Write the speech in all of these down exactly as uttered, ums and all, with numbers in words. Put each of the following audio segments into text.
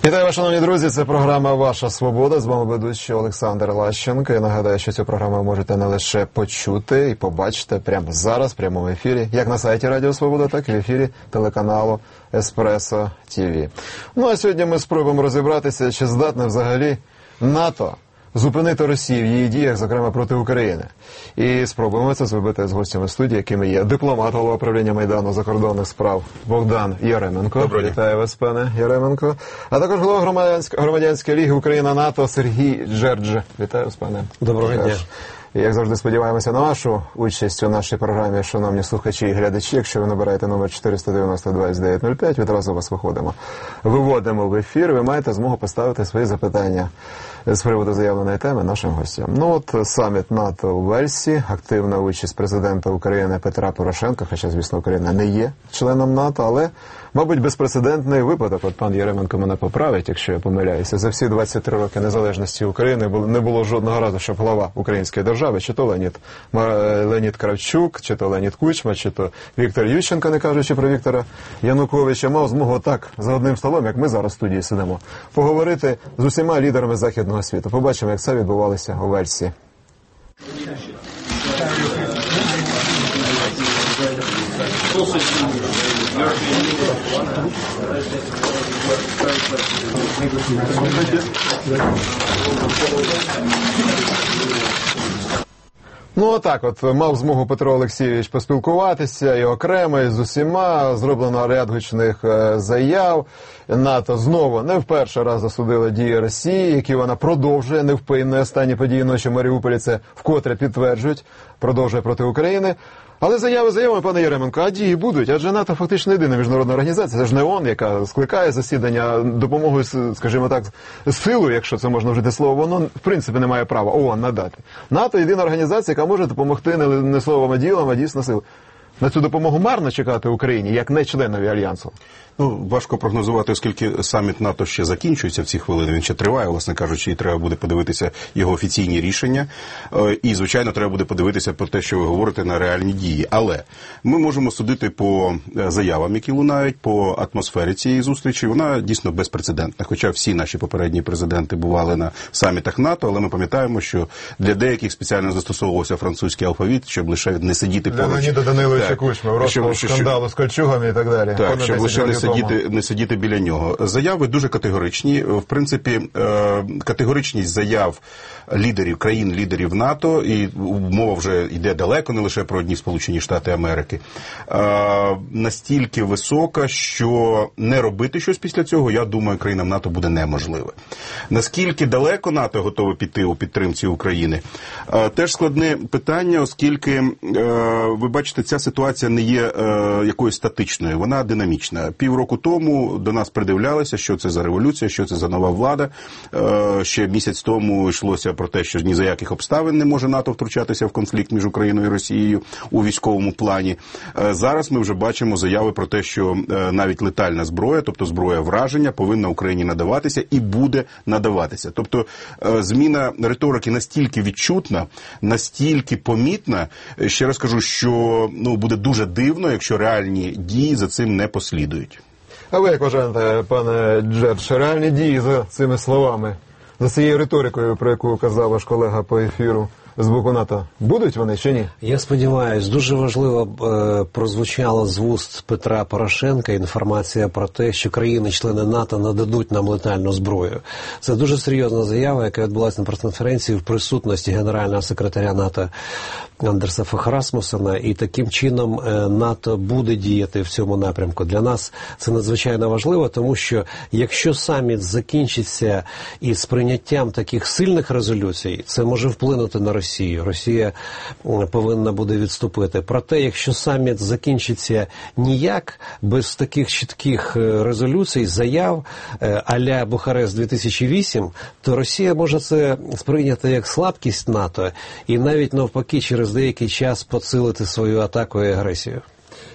Вітаю вас, шановні друзі, це програма «Ваша свобода», з вами ведучий Олександр Лащенко. Я нагадаю, що цю програму ви можете не лише почути і побачити прямо зараз, в прямому ефірі, як на сайті Радіо Свобода, так і в ефірі телеканалу Еспресо ТВ. Ну а сьогодні ми спробуємо розібратися, чи здатне взагалі НАТО зупинити Росію в її діях, зокрема проти України. І спробуємо це зробити з гостями студії, якими є дипломат, голова управління Майдану закордонних справ Богдан Яременко. Доброго дня. Вітаю вас, пане Яременко. А також голова громадянської, громадянської ліги Україна-НАТО Сергій Джердж. Вітаю вас, пане. Доброго дня. І, як завжди, сподіваємося на вашу участь у нашій програмі, шановні слухачі і глядачі. Якщо ви набираєте номер чотириста дев'яносто двадцять дев'ять нуль п'ять, відразу вас виходимо. Виводимо в ефір, ви маєте змогу поставити свої запитання з приводу заявленої теми нашим гостям. Ну от саміт НАТО у Вельсі, активна участь президента України Петра Порошенка, хоча, звісно, Україна не є членом НАТО, але, мабуть, безпрецедентний випадок, от пан Яременко мене поправить, якщо я помиляюся, за всі двадцять три роки незалежності України не було жодного разу, щоб глава української держави, чи то Леонід, Леонід Кравчук, чи то Леонід Кучма, чи то Віктор Ющенко, не кажучи про Віктора Януковича, мав змогу так, за одним столом, як ми зараз в студії сидимо, поговорити з усіма лідерами західного світу. Побачимо, як це відбувалося у Вельсі. Ну, отак от, мав змогу Петро Олексійович поспілкуватися і окремо, і з усіма, зроблено ряд гучних е, заяв. НАТО знову не в перший раз засудило дії Росії, які вона продовжує невпинно. Останні події ночі в Маріуполі це вкотре підтверджують, продовжує проти України. Але заяви заявами, пане Яременко, а дії будуть, адже НАТО фактично єдина міжнародна організація, це ж не ООН, яка скликає засідання допомогою, скажімо так, силою, якщо це можна вжити слово, воно в принципі не має права ООН надати. НАТО єдина організація, яка може допомогти не, не словом, а ділом, а дійсно силою. На цю допомогу марно чекати Україні, як не членові Альянсу? Ну, важко прогнозувати, оскільки саміт НАТО ще закінчується в ці хвилини, він ще триває, власне кажучи, і треба буде подивитися його офіційні рішення. І, звичайно, треба буде подивитися про те, що ви говорите, на реальні дії. Але ми можемо судити по заявам, які лунають, по атмосфері цієї зустрічі. Вона дійсно безпрецедентна. Хоча всі наші попередні президенти бували на самітах НАТО, але ми пам'ятаємо, що для деяких спеціально застосовувався французький алфавіт, щоб лише не сидіти для поруч. Для Леоніда Даниловича Кучми, в розпал скандалу з кольчугами і так далі. Так, щоб лише не сидіти, не сидіти біля нього. Заяви дуже категоричні. В принципі, категоричність заяв лідерів, країн-лідерів НАТО, і мова вже йде далеко, не лише про одні Сполучені Штати Америки, настільки висока, що не робити щось після цього, я думаю, країнам НАТО буде неможливо. Наскільки далеко НАТО готове піти у підтримці України? Теж складне питання, оскільки, ви бачите, ця ситуація не є якоюсь статичною, вона динамічна. Півроку тому до нас придивлялися, що це за революція, що це за нова влада. Ще місяць тому йшлося про те, що ні за яких обставин не може НАТО втручатися в конфлікт між Україною і Росією у військовому плані. Зараз ми вже бачимо заяви про те, що навіть летальна зброя, тобто зброя враження, повинна Україні надаватися і буде надаватися. Тобто зміна риторики настільки відчутна, настільки помітна, ще раз кажу, що ну, буде дуже дивно, якщо реальні дії за цим не послідують. А ви як вважаєте, пане Джердж, реальні дії за цими словами, за цією риторикою, про яку казав ваш колега по ефіру, з боку НАТО, будуть вони чи ні? Я сподіваюся, дуже важливо е, прозвучала з вуст Петра Порошенка інформація про те, що країни-члени НАТО нададуть нам летальну зброю. Це дуже серйозна заява, яка відбулася на прес-конференції в присутності генерального секретаря НАТО Андерса Фох Расмуссена, і таким чином е, НАТО буде діяти в цьому напрямку. Для нас це надзвичайно важливо, тому що якщо саміт закінчиться із прийняттям таких сильних резолюцій, це може вплинути на Росію. Росію. Росія повинна буде відступити. Проте, якщо саміт закінчиться ніяк, без таких чітких резолюцій, заяв а-ля Бухарест дві тисячі вісім, то Росія може це сприйняти як слабкість НАТО і навіть навпаки через деякий час посилити свою атаку і агресію.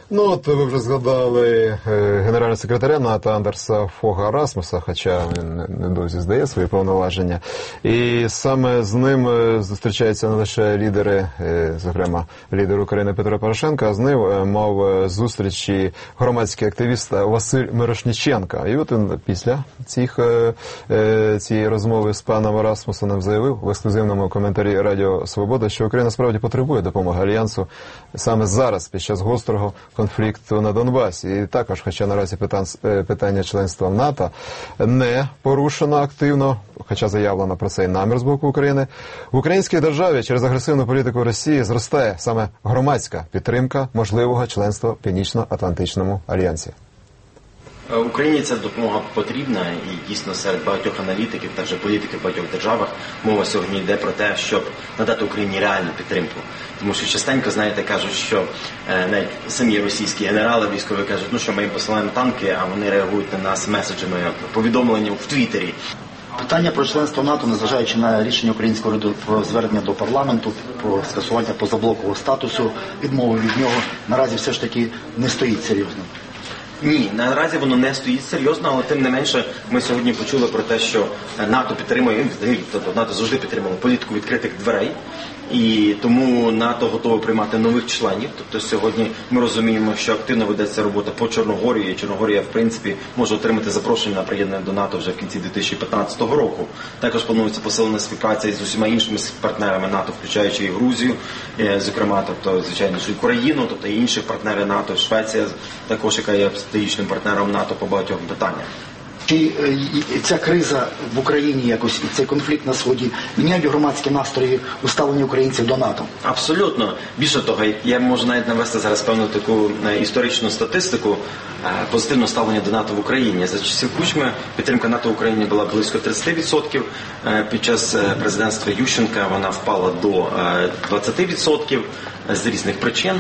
Ну, от ви вже згадали е, генерального секретаря НАТО Андерса Фога Расмуса, хоча він недовзі здає свої повноваження. І саме з ним е, зустрічаються не лише лідери, е, зокрема лідер України Петро Порошенко, а з ним е, мав е, зустрічі громадський активіст Василь Мирошниченко. І от він після цих, е, е, цієї розмови з паном Расмусом заявив в ексклюзивному коментарі Радіо Свобода, що Україна справді потребує допомоги Альянсу саме зараз, під час гострого конфлікту на Донбасі. І також, хоча наразі питання членства в НАТО не порушено активно, хоча заявлено про цей намір з боку України, в українській державі через агресивну політику Росії зростає саме громадська підтримка можливого членства в Північно-Атлантичному альянсі. Україні ця допомога потрібна, і дійсно серед багатьох аналітиків та вже політиків в багатьох державах мова сьогодні йде про те, щоб надати Україні реальну підтримку. Тому що частенько, знаєте, кажуть, що е, навіть самі російські генерали військові кажуть, ну що ми їм посилаємо танки, а вони реагують на нас меседжами, повідомленням в Твіттері. Питання про членство НАТО, незважаючи на рішення українського уряду про звернення до парламенту, про скасування позаблокового статусу, відмови від нього, наразі все ж таки не стоїть серйозно. Ні, наразі воно не стоїть серйозно, але тим не менше ми сьогодні почули про те, що НАТО підтримує, тобто НАТО завжди підтримувало політику відкритих дверей, і тому НАТО готове приймати нових членів. Тобто сьогодні ми розуміємо, що активно ведеться робота по Чорногорії, і Чорногорія, в принципі, може отримати запрошення на приєднання до НАТО вже в кінці дві тисячі п'ятнадцятого року. Також планується посилена співпраця з усіма іншими партнерами НАТО, включаючи і Грузію, зокрема, тобто, звичайно, що Україну, тобто і інших партнерів НАТО, Швеція також, яка є стратегічним партнером НАТО по багатьох питаннях. Чи ця криза в Україні якось, і цей конфлікт на Сході міняють громадські настрої у ставленні українців до НАТО? Абсолютно. Більше того, я можу навіть навести зараз певну таку історичну статистику позитивного ставлення до НАТО в Україні. За часів Кучми підтримка НАТО в Україні була близько тридцять відсотків. Під час президентства Ющенка вона впала до двадцять відсотків з різних причин.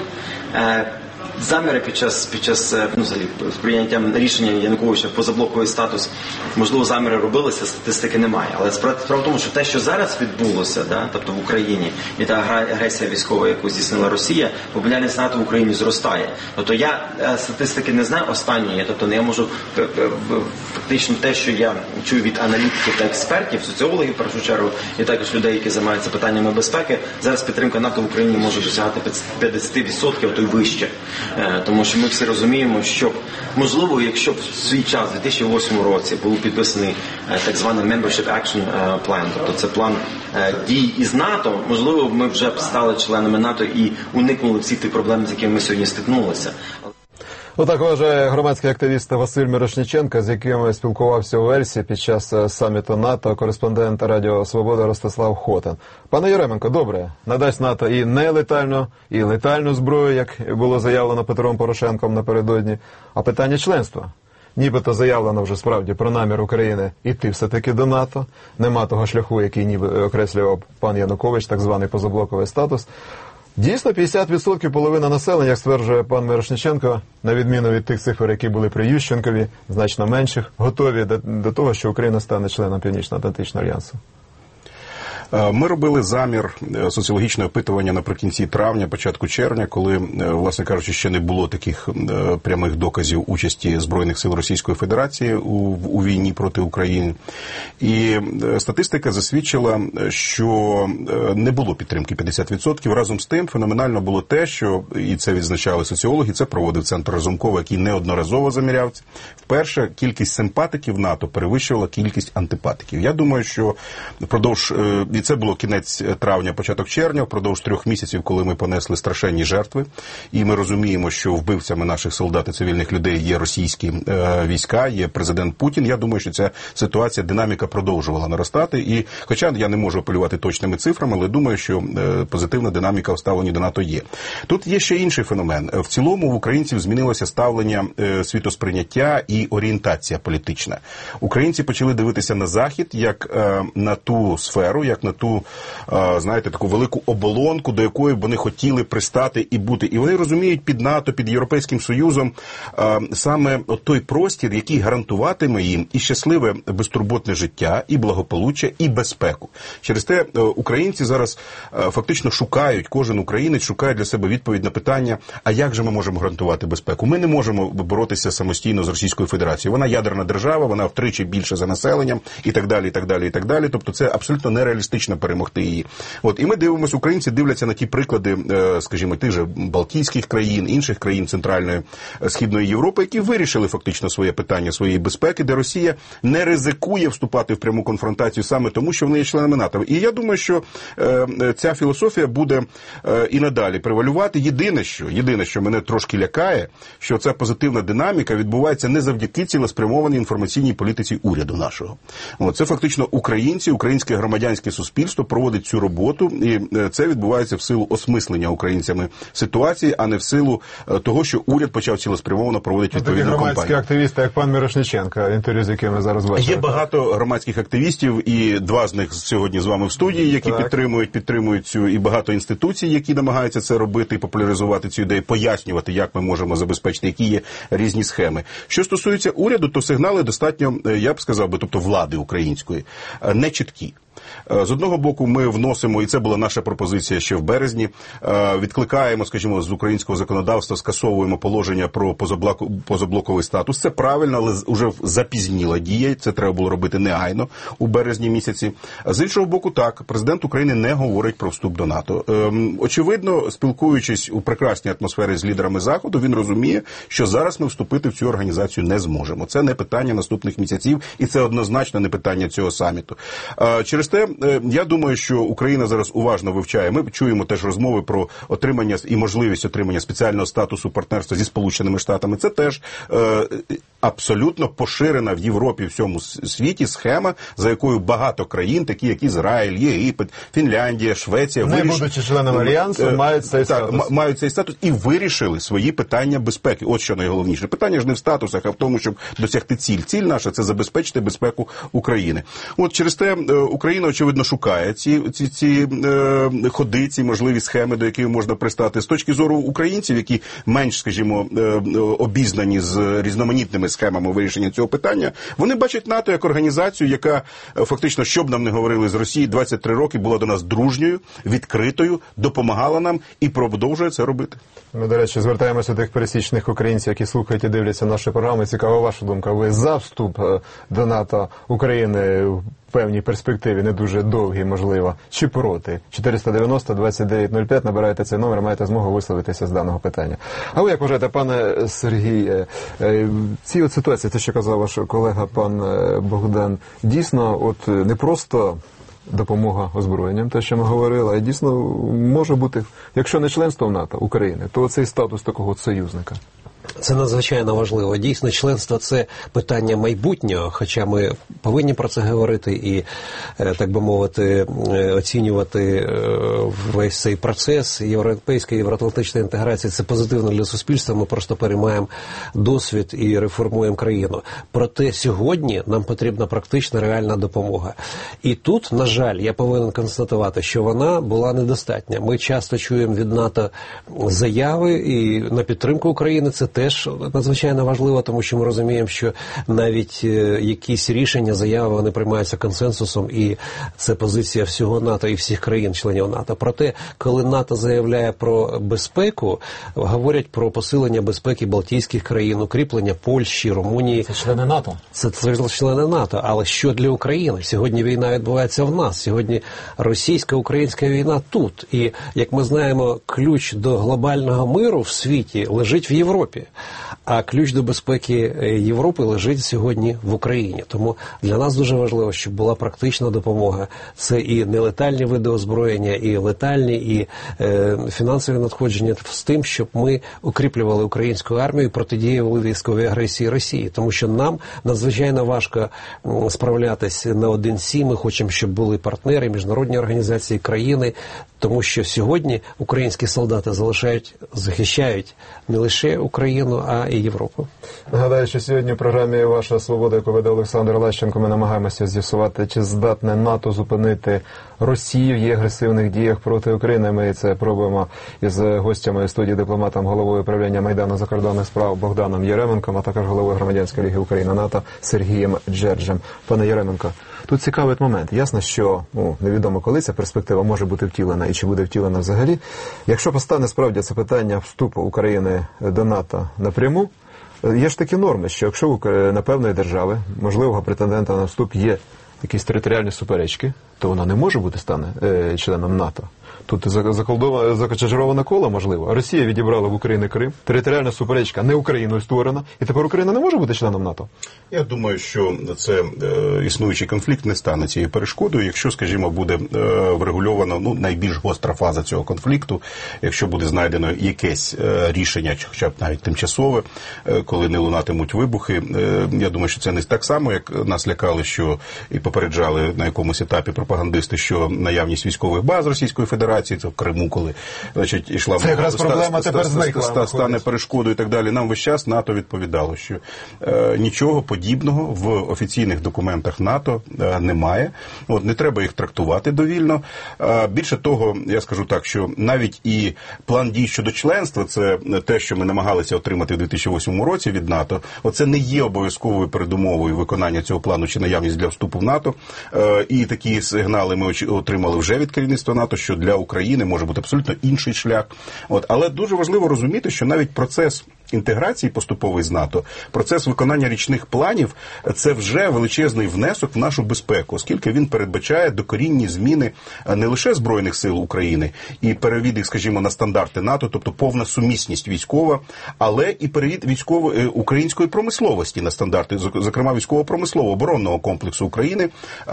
Заміри під час, під час ну, взагалі, з прийняттям рішення Януковича позаблоковий статус, можливо, заміри робилися, статистики немає. Але справа в тому, що те, що зараз відбулося, да, тобто в Україні, і та агресія військова, яку здійснила Росія, популярність НАТО в Україні зростає. Тобто я статистики не знаю останньої, тобто я можу фактично те, що я чую від аналітиків та експертів, соціологів, в першу чергу, і також людей, які займаються питаннями безпеки, зараз підтримка НАТО в Україні може досягати п'ятдесят відсотків, а то й вище. Тому що ми всі розуміємо, що, можливо, якщо б в свій час, у дві тисячі восьмому році, був підписаний так званий Membership Action Plan, тобто це план дій із НАТО, можливо, ми вже б стали членами НАТО і уникнули всіх тих проблем, з якими ми сьогодні стикнулися. Отак вважає громадський активіст Василь Мирошниченко, з яким спілкувався у Вельсі під час саміту НАТО кореспондент Радіо Свобода Ростислав Хотин. Пане Яременко, добре, надасть НАТО і нелетальну, і летальну зброю, як було заявлено Петром Порошенком напередодні, а питання членства. Нібито заявлено вже справді про намір України йти все-таки до НАТО. Нема того шляху, який ніби окреслював пан Янукович, так званий позаблоковий статус. Дійсно, п'ятдесят відсотків половина населення, як стверджує пан Мирошниченко, на відміну від тих цифр, які були при Ющенкові, значно менших, готові до, до того, що Україна стане членом Північно-Атлантичного альянсу. Ми робили замір соціологічного опитування наприкінці травня, початку червня, коли, власне кажучи, ще не було таких прямих доказів участі Збройних сил Російської Федерації у, у війні проти України. І статистика засвідчила, що не було підтримки п'ятдесят відсотків. Разом з тим, феноменально було те, що, і це відзначали соціологи, це проводив Центр Разумкова, який неодноразово заміряв. Вперше кількість симпатиків НАТО перевищувала кількість антипатиків. Я думаю, що впродовж і це було кінець травня, початок червня, впродовж трьох місяців, коли ми понесли страшенні жертви. І ми розуміємо, що вбивцями наших солдат і цивільних людей є російські е, війська, є президент Путін. Я думаю, що ця ситуація, динаміка продовжувала наростати. І, хоча я не можу апелювати точними цифрами, але думаю, що е, позитивна динаміка в ставленні до НАТО є. Тут є ще інший феномен. В цілому в українців змінилося ставлення е, світосприйняття і орієнтація політична. Українці почали дивитися на Захід як е, на ту сферу, як на на ту, знаєте, таку велику оболонку, до якої б вони хотіли пристати і бути. І вони розуміють під НАТО, під Європейським Союзом саме той простір, який гарантуватиме їм і щасливе безтурботне життя, і благополуччя, і безпеку. Через те українці зараз фактично шукають, кожен українець шукає для себе відповідь на питання, а як же ми можемо гарантувати безпеку? Ми не можемо боротися самостійно з Російською Федерацією. Вона ядерна держава, вона втричі більше за населенням, і так далі, і так далі, і так далі. Тобто це абсолютно нереалістично перемогти її. От, і ми дивимося, українці дивляться на ті приклади, скажімо, тих же Балтійських країн, інших країн Центральної, Східної Європи, які вирішили фактично своє питання своєї безпеки, де Росія не ризикує вступати в пряму конфронтацію саме тому, що вони є членами НАТО. І я думаю, що е, ця філософія буде е, і надалі превалювати. Єдине, що, єдине, що мене трошки лякає, що ця позитивна динаміка відбувається не завдяки цілеспрямованій інформаційній політиці уряду нашого. От, це фактично українці, українське громадянське суспільство проводить цю роботу, і це відбувається в силу осмислення українцями ситуації, а не в силу того, що уряд почав цілеспрямовано проводити відповідну кампанію. Такі громадські активісти, як пан Мірошниченко, інтерв'ю з якими зараз бачимо. Є багато громадських активістів, і два з них сьогодні з вами в студії, які так. підтримують, підтримують цю, і багато інституцій, які намагаються це робити і популяризувати цю ідею, пояснювати, як ми можемо забезпечити, які є різні схеми. Що стосується уряду, то сигнали достатньо, я б сказав би, тобто влади української, не чіткі. З одного боку, ми вносимо, і це була наша пропозиція ще в березні, відкликаємо, скажімо, з українського законодавства, скасовуємо положення про позаблоковий статус. Це правильно, але вже запізніла дія, це треба було робити негайно у березні місяці. З іншого боку, так, президент України не говорить про вступ до НАТО. Очевидно, спілкуючись у прекрасній атмосфері з лідерами Заходу, він розуміє, що зараз ми вступити в цю організацію не зможемо. Це не питання наступних місяців, і це однозначно не питання цього саміту. Через те, я думаю, що Україна зараз уважно вивчає. Ми чуємо теж розмови про отримання і можливість отримання спеціального статусу партнерства зі Сполученими Штатами. Це теж е, абсолютно поширена в Європі, в всьому світі схема, за якою багато країн, такі як Ізраїль, Єгипет, Фінляндія, Швеція, не виріш... будучи членами Альянсу, е, мають цей так, статус. мають цей статус і вирішили свої питання безпеки. От що найголовніше. Питання ж не в статусах, а в тому, щоб досягти ціль. Ціль наша – це забезпечити безпеку України. От через те е, Україна, очевидно, шукає ці, ці, ці е, ходи, ці можливі схеми, до яких можна пристати. З точки зору українців, які менш, скажімо, е, обізнані з різноманітними схемами вирішення цього питання, вони бачать НАТО як організацію, яка е, фактично, що б нам не говорили з Росії, двадцять три роки була до нас дружньою, відкритою, допомагала нам і продовжує це робити. Ми, до речі, звертаємося до тих пересічних українців, які слухають і дивляться наші програми. Цікава ваша думка. Ви за вступ до НАТО України в певній перспективі, не дуже довгій, можливо, чи проти? чотириста дев'яносто двадцять дев'ять нуль п'ять, набираєте цей номер, маєте змогу висловитися з даного питання. А ви як вважаєте, пане Сергій, ці от ситуації, те, що казав ваш колега пан Богдан, дійсно, от не просто допомога озброєнням, те, що ми говорили, а дійсно може бути, якщо не членство в НАТО України, то цей статус такого союзника. Це надзвичайно важливо. Дійсно, членство – це питання майбутнього, хоча ми повинні про це говорити і, так би мовити, оцінювати весь цей процес європейської, євроатлантичної інтеграції. Це позитивно для суспільства, ми просто переймаємо досвід і реформуємо країну. Проте сьогодні нам потрібна практична, реальна допомога. І тут, на жаль, я повинен констатувати, що вона була недостатня. Ми часто чуємо від НАТО заяви і на підтримку України, це теж надзвичайно важливо, тому що ми розуміємо, що навіть якісь рішення, заяви, вони приймаються консенсусом, і це позиція всього НАТО і всіх країн-членів НАТО. Проте, коли НАТО заявляє про безпеку, говорять про посилення безпеки Балтійських країн, укріплення Польщі, Румунії. Це члени НАТО. Це, це члени НАТО. Але що для України? Сьогодні війна відбувається в нас. Сьогодні російсько-українська війна тут. І, як ми знаємо, ключ до глобального миру в світі лежить в Європі. А ключ до безпеки Європи лежить сьогодні в Україні. Тому для нас дуже важливо, щоб була практична допомога. Це і нелетальні види озброєння, і летальні, і е, фінансові надходження з тим, щоб ми укріплювали українську армію і протидіяли військовій агресії Росії. Тому що нам надзвичайно важко справлятися наодинці. Ми хочемо, щоб були партнери, міжнародні організації, країни. Тому що сьогодні українські солдати залишають, захищають не лише Україну, Україну, а і Європу. Нагадаю, що сьогодні в програмі «Ваша свобода», яку веде Олександр Лещенко, ми намагаємося з'ясувати, чи здатне НАТО зупинити Росію в її агресивних діях проти України. Ми це пробуємо із гостями студії, дипломатом, головою управління Майдану закордонних справ Богданом Яременком, а також головою Громадянської ліги України НАТО Сергієм Джерджем. Пане Яременко, тут цікавий момент. Ясно, що ну, невідомо, коли ця перспектива може бути втілена і чи буде втілена взагалі. Якщо постане справді це питання вступу України до НАТО напряму, є ж такі норми, що якщо на певної держави, можливого претендента на вступ, є якісь територіальні суперечки, то вона не може бути стане е, членом НАТО. Тут закочароване коло, можливо. Росія відібрала в Україні Крим, територіальна суперечка не Україною створена, і тепер Україна не може бути членом НАТО? Я думаю, що це е, існуючий конфлікт не стане цією перешкодою, якщо, скажімо, буде е, врегульовано ну, найбільш гостра фаза цього конфлікту, якщо буде знайдено якесь е, рішення, хоча б навіть тимчасове, е, коли не лунатимуть вибухи. Е, я думаю, що це не так само, як нас лякали, що і попереджали на якомусь етапі пропагандисти, що наявність військових баз Російської Федерації, це в Криму, коли значить, йшла це якраз проблема тепер зникла, стане перешкодою і так далі. Нам весь час НАТО відповідало, що е, нічого подібного в офіційних документах НАТО е, немає. От, не треба їх трактувати довільно. Е, більше того, я скажу так, що навіть і план дій щодо членства, це те, що ми намагалися отримати в дві тисячі восьмому році від НАТО, оце не є обов'язковою передумовою виконання цього плану чи наявність для вступу в НАТО. Е, і такі сигнали ми отримали вже від керівництва НАТО, що для України може бути абсолютно інший шлях. От, але дуже важливо розуміти, що навіть процес інтеграції поступовий з НАТО, процес виконання річних планів – це вже величезний внесок в нашу безпеку, оскільки він передбачає докорінні зміни не лише Збройних сил України і перевід їх, скажімо, на стандарти НАТО, тобто повна сумісність військова, але і перевід військової української промисловості на стандарти, зокрема військово-промислового оборонного комплексу України,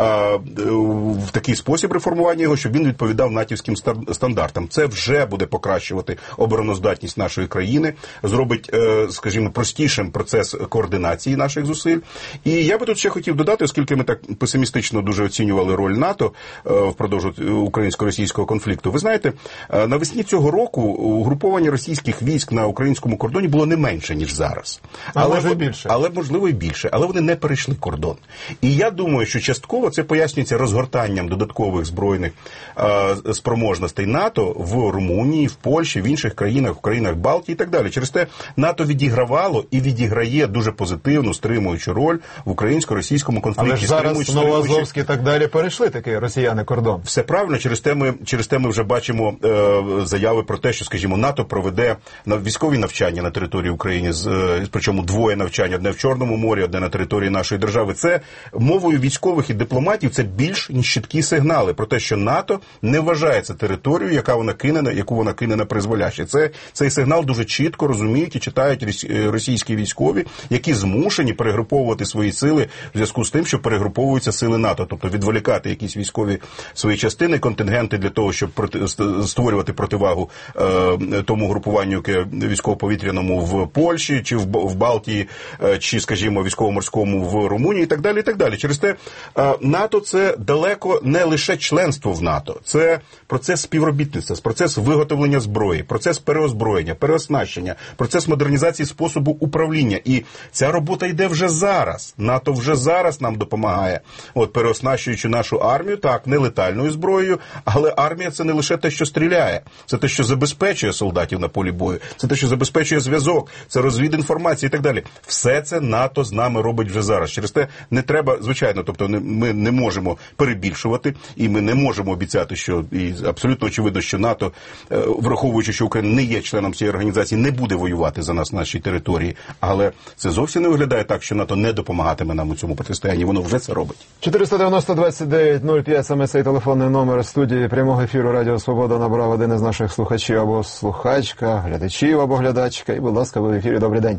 в такий спосіб реформування його, щоб він відповідав натівським стандартам. Це вже буде покращувати обороноздатність нашої країни, зробить, скажімо, простішим процес координації наших зусиль. І я би тут ще хотів додати, оскільки ми так песимістично дуже оцінювали роль НАТО впродовж українсько-російського конфлікту. Ви знаєте, навесні цього року угруповання російських військ на українському кордоні було не менше, ніж зараз. А але, може більше. Але, можливо, і більше. Але вони не перейшли кордон. І я думаю, що частково це пояснюється розгортанням додаткових збройних е, спроможностей НАТО в Румунії, в Польщі, в інших країнах, в країнах Балтії і так далі. Через те НАТО відігравало і відіграє дуже позитивну, стримуючу роль в українсько-російському конфлікті. Але ж зараз Новоазовський і так далі перейшли таки росіяни кордон. Все правильно, через те ми, через те ми вже бачимо е, заяви про те, що, скажімо, НАТО проведе на військові навчання на території України, з, е, причому двоє навчань, одне в Чорному морі, одне на території нашої держави. Це мовою військових і дипломатів, це більш ніж чіткі сигнали про те, що НАТО не вважає це територію, яка вона кине, яку вона кине на призволяще. Це, цей сигнал дуже чітко розуміють і читають російські військові, які змушені перегруповувати свої сили в зв'язку з тим, що перегруповуються сили НАТО, тобто відволікати якісь військові свої частини, контингенти для того, щоб проти, створювати противагу е, тому групуванню, яке військово-повітряному в Польщі, чи в, в Балтії, е, чи, скажімо, військово-морському в Румунії і так далі, і так далі. Через те е, НАТО – це далеко не лише членство в НАТО, це процес співробітництва, процес виготовлення зброї, процес переозброєння, переоснащення, процес модернізації способу управління. І ця робота йде вже зараз. НАТО вже зараз нам допомагає, от, переоснащуючи нашу армію, так, не летальною зброєю, але армія – це не лише те, що стріляє, це те, що забезпечує солдатів на полі бою, це те, що забезпечує зв'язок, це розвід інформації і так далі. Все це НАТО з нами робить вже зараз. Через те не треба, звичайно, тобто ми не можемо перебільшувати, і ми не можемо обіцяти, що, і абсолютно очевидно, що НАТО, враховуючи, що Україна не є членом цієї організації, не буде воювати за нас на нашій території. Але це зовсім не виглядає так, що НАТО не допомагатиме нам у цьому протистоянні. Воно вже це робить. чотириста дев'яносто двадцять дев'ять нуль п'ять, саме цей телефонний номер студії прямого ефіру Радіо Свобода набрав один із наших слухачів або слухачка, глядачів або глядачка. І, будь ласка, ви в ефірі. Добрий день.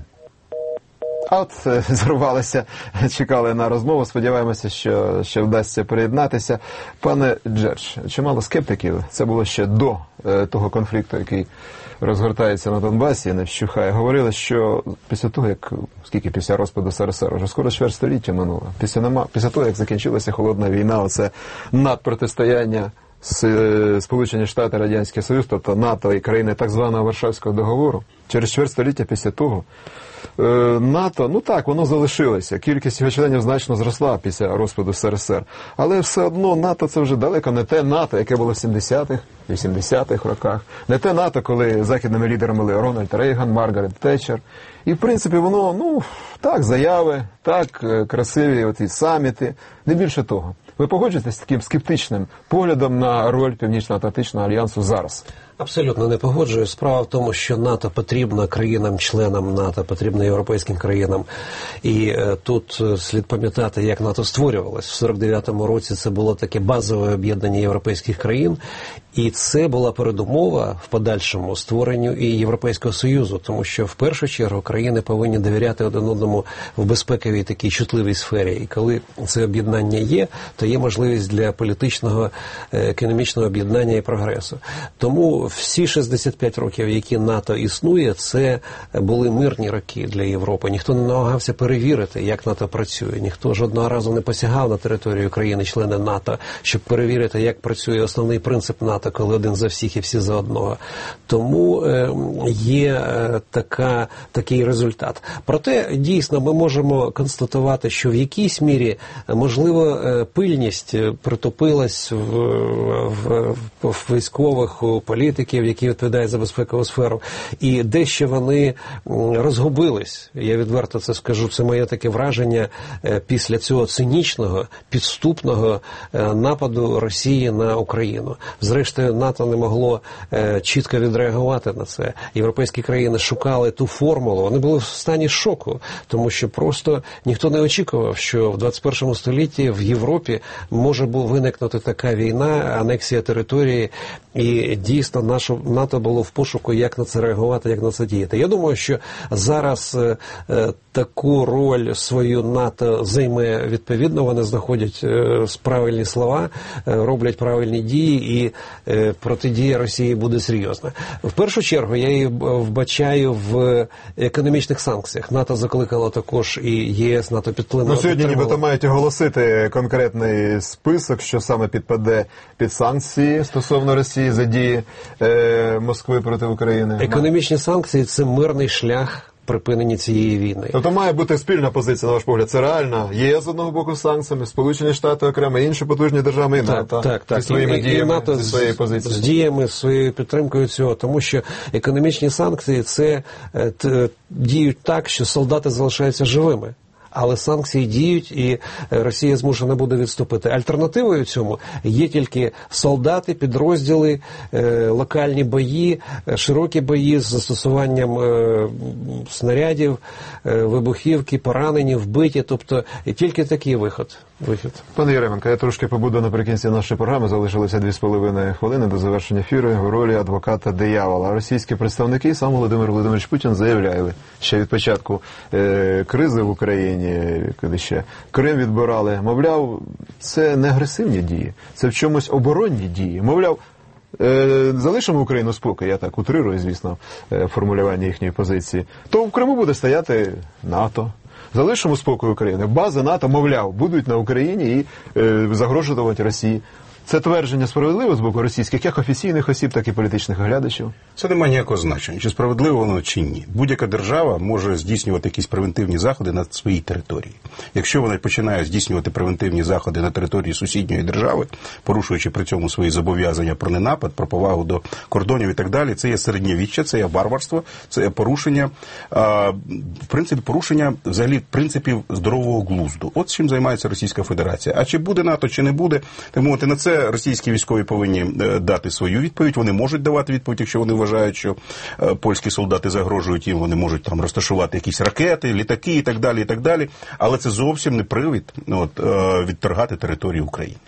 А от зірвалися, чекали на розмову, сподіваємося, що ще вдасться приєднатися. Пане Джердж, чимало скептиків, це було ще до е, того конфлікту, який розгортається на Донбасі, не вщухає. Говорили, що після того, як, скільки після розпаду СРСР, вже скоро чверть століття минуло, після, нема, після того, як закінчилася холодна війна, оце надпротистояння Сполучені Штати, Радянський Союз, тобто НАТО і країни так званого Варшавського договору, через чверть століття після того, НАТО, ну так, воно залишилося. Кількість його членів значно зросла після розпаду ес ер ес ер. Але все одно НАТО це вже далеко не те НАТО, яке було в сімдесятих, вісімдесятих роках. Не те НАТО, коли західними лідерами були Рональд Рейган, Маргарет Тетчер. І, в принципі, воно, ну, так, заяви, так, красиві оті саміти, не більше того. Ви погоджуєтесь з таким скептичним поглядом на роль Північно-Атлантичного альянсу зараз? Абсолютно не погоджуюсь. Справа в тому, що НАТО потрібно країнам-членам НАТО, потрібно європейським країнам. І е, тут слід пам'ятати, як НАТО створювалось. В сорок дев'ятому році це було таке базове об'єднання європейських країн. І це була передумова в подальшому створенню і Європейського Союзу, тому що в першу чергу країни повинні довіряти один одному в безпековій такій чутливій сфері. І коли це об'єднання є, то є можливість для політичного, економічного об'єднання і прогресу. Тому всі шістдесят п'ять років, які НАТО існує, це були мирні роки для Європи. Ніхто не намагався перевірити, як НАТО працює. Ніхто жодного разу не посягав на територію країни-члени НАТО, щоб перевірити, як працює основний принцип НАТО, коли один за всіх і всі за одного. Тому е, є е, така, такий результат. Проте, дійсно, ми можемо констатувати, що в якійсь мірі, можливо, е, пильність притупилась в, в, в, в військових, у політиків, які відповідають за безпекову сферу. І дещо вони розгубились. Я відверто це скажу. Це моє таке враження е, після цього цинічного, підступного е, нападу Росії на Україну. Зрештою, НАТО не могло е, чітко відреагувати на це. Європейські країни шукали ту формулу. Вони були в стані шоку, тому що просто ніхто не очікував, що в двадцять першому столітті в Європі може виникнути така війна, анексія території, і дійсно нашу, НАТО було в пошуку, як на це реагувати, як на це діяти. Я думаю, що зараз е, е, таку роль свою НАТО займе відповідно, вони знаходять е, правильні слова, е, роблять правильні дії, і е, протидія Росії буде серйозна. В першу чергу я її вбачаю в економічних санкціях. НАТО закликало також і ЄС, НАТО підтримало. Ну, сьогодні нібито мають оголосити конкретний список, що саме підпаде під санкції стосовно Росії за дії е, Москви проти України. Економічні санкції – це мирний шлях припинення цієї війни. Тобто має бути спільна позиція, на ваш погляд. Це реально ЄС з одного боку з санкціями, Сполучені Штати окремо, інші потужні держави і НАТО. Так, так. Зі своїми і, діями, і НАТО зі своєю позицією. З діями, своєю підтримкою цього. Тому що економічні санкції – це т, діють так, що солдати залишаються живими. Але санкції діють, і Росія змушена буде відступити. Альтернативою цьому є тільки солдати, підрозділи, е, локальні бої, широкі бої з застосуванням е, снарядів, е, вибухівки, поранені, вбиті. Тобто тільки такий вихід. вихід. Пане Яременко, я трошки побуду наприкінці нашої програми. Залишилося дві з половиною хвилини до завершення ефіру в ролі адвоката диявола. Російські представники, сам Володимир Володимирович Путін, заявляли ще від початку е, кризи в Україні, коли ще Крим відбирали, мовляв, це не агресивні дії, це в чомусь оборонні дії. Мовляв, е, залишимо Україну спокій, я так утрирую, звісно, е, формулювання їхньої позиції, то в Криму буде стояти НАТО. Залишимо спокій України. Бази НАТО, мовляв, будуть на Україні і е, загрожувати Росії. Це твердження справедливе з боку російських, як офіційних осіб, так і політичних оглядачів? Це не має ніякого значення, чи справедливо воно, чи ні. Будь-яка держава може здійснювати якісь превентивні заходи на своїй території. Якщо вона починає здійснювати превентивні заходи на території сусідньої держави, порушуючи при цьому свої зобов'язання про ненапад, про повагу до кордонів і так далі, це є середньовіччя, це є варварство, це є порушення, а, в принципі, порушення взагалі принципів здорового глузду. От чим займається Російська Федерація. А чи буде НАТО, чи не буде, так мовити, на це російські військові повинні дати свою відповідь. Вони можуть давати відповідь, якщо вони вважають, що польські солдати загрожують їм, вони можуть там розташувати якісь ракети, літаки і так далі, і так далі. Але це зовсім не привід от, відторгати територію України.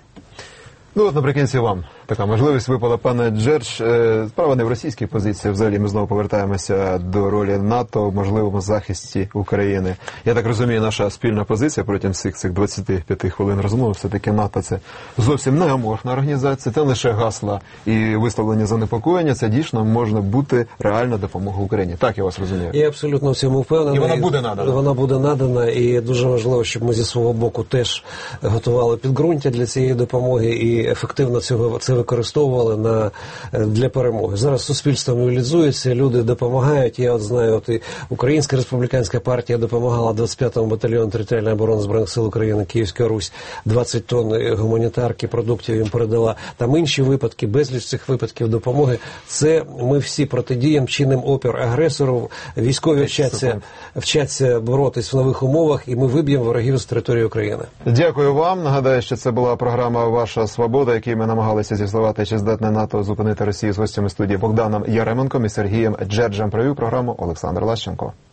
Ну от наприкінці вам така можливість випала, пане Джердж. Справа не в російській позиції, взагалі ми знову повертаємося до ролі НАТО в можливому захисті України. Я так розумію, наша спільна позиція протягом всіх цих двадцяти п'яти хвилин розмови, все-таки НАТО це зовсім не аморфна організація, це лише гасла і висловлення занепокоєння, це дійсно можна бути реальна допомога Україні. Так я вас розумію. Я абсолютно в цьому впевнений. І вона буде надана. Вона буде надана, і дуже важливо, щоб ми зі свого боку теж готували підґрунтя для цієї допомоги і ефективно цього це використовували на, для перемоги. Зараз суспільство мобілізується, люди допомагають. Я от знаю, от і Українська республіканська партія допомагала двадцять п'ятому батальйону територіальної оборони Збройних сил України, Київська Русь, двадцять тонн гуманітарки, продуктів їм передала. Там інші випадки, безліч цих випадків допомоги. Це ми всі протидіємо, чинимо опір агресору. Військові вчаться, вчаться боротись в нових умовах, і ми виб'ємо ворогів з території України. Дякую вам. Нагадаю, що це була програма «Ваша свобода», якій ми намагалися з'ясувати, чи здатне НАТО зупинити Росію, з гостями студії Богданом Яременком і Сергієм Джерджем. Провів програму Олександр Лащенко.